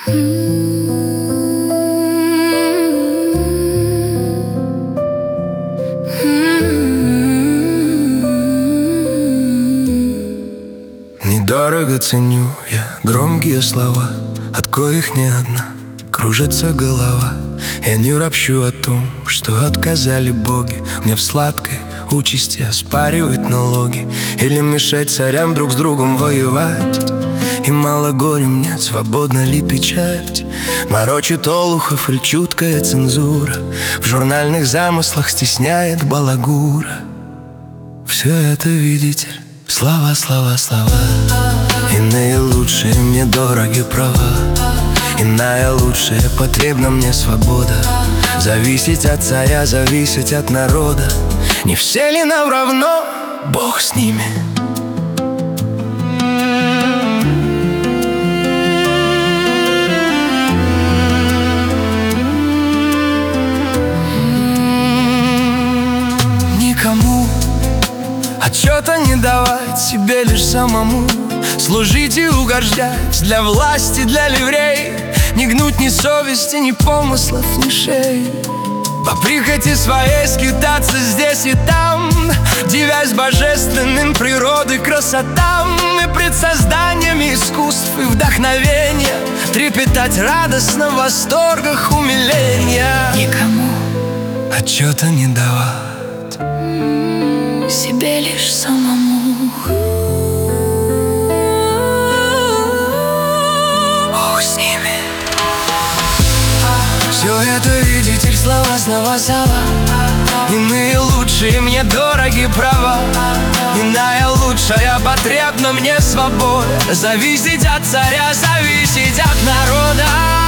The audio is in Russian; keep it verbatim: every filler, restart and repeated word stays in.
Недорого ценю я громкие слова, от коих не одна кружится голова. Я не ропщу о том, что отказали боги мне в сладкой участи оспаривать налоги или мешать царям друг с другом воевать. И мало горя мне, свободна ли печать? Морочит олухов или чуткая цензура, в журнальных замыслах стесняет балагура. Все это, видите, слова, слова, слова. Иные лучшие мне дороги права, иная лучшая потребна мне свобода. Зависеть от царя, зависеть от народа. Не все ли нам равно? Бог с ними. Никому отчета не давать, себе лишь самому служить и угождать. Для власти, для ливрей не гнуть ни совести, ни помыслов, ни шеи. По прихоти своей скитаться здесь и там, дивясь божественным природы красотам. И пред созданиями искусств и вдохновения трепетать радостно в восторгах умиления. Никому отчета не давать, себе лишь самому. Бог с ними. Все это, видите, слова, слова, слова. Иные лучшие мне дороги права, иная лучшая потребна мне свобода. Зависеть от царя, зависеть от народа.